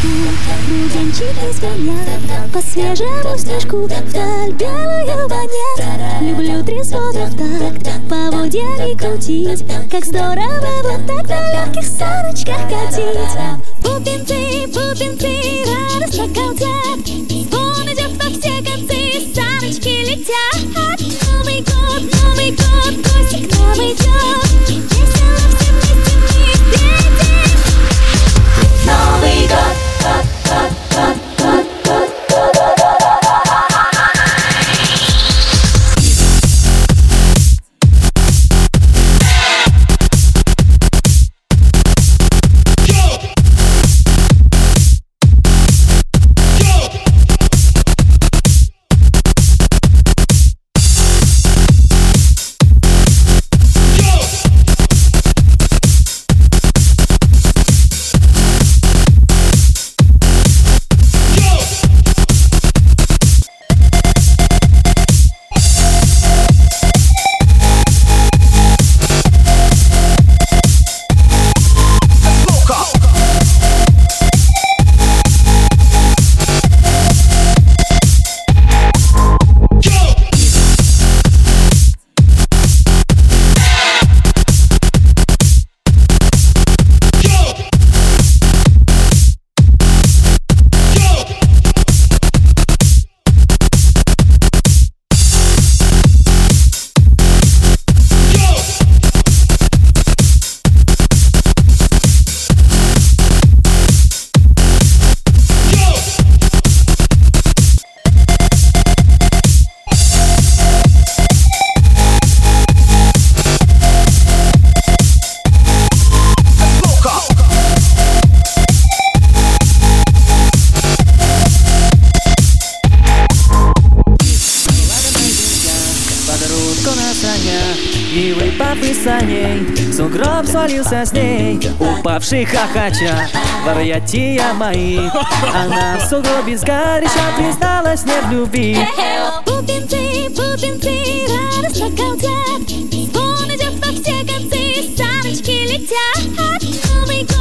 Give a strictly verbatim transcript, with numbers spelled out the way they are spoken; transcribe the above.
Бубенчики звонят по свежему снежку, вдаль белую манят. Люблю трезвоны в такт, по воде не крутить. Как здорово вот так на легких саночках катить. Бубенцы, бубенцы радостно галдят, звон идет во все концы, саночки летят. Новый год, Новый год, гости к нам идет, весело все вместе мы встретим. Новый год, год, год, год, год, год, год, год, год. И выпав из саней, сугроб свалился с ней, упавший хохоча, варьятия мои. Она в сугробе сгоряча призналась мне в любви. Бубенцы, бубенцы радостно галдят, звон идет во все концы, саночки летят. Новый год.